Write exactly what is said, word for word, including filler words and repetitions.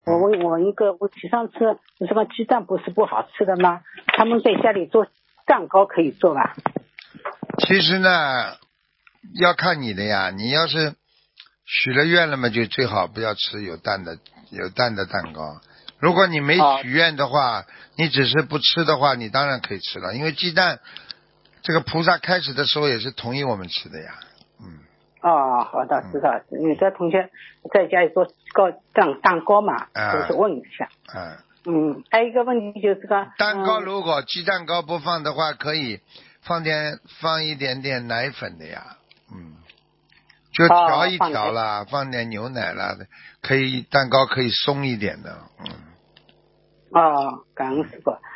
我问我一个问题，上次这个鸡蛋不是不好吃的吗？他们在家里做蛋糕可以做吧？ 其实呢，要看你的呀。你要是许了愿了嘛，就最好不要吃有蛋的有蛋的蛋糕。如果你没许愿的话，哦、你只是不吃的话，你当然可以吃了。因为鸡蛋，这个菩萨开始的时候也是同意我们吃的呀。嗯。 哦，好的，知道。嗯、有的同学在家里做糕蛋蛋糕嘛，就、啊、是问一下。 嗯。 嗯，还有一个问题就是个蛋糕，如果鸡蛋糕不放的话，可以放点放一点点奶粉的呀。嗯。就调一调啦，哦、放, 放点牛奶啦，可以蛋糕可以松一点的。嗯。 哦，感恩师傅。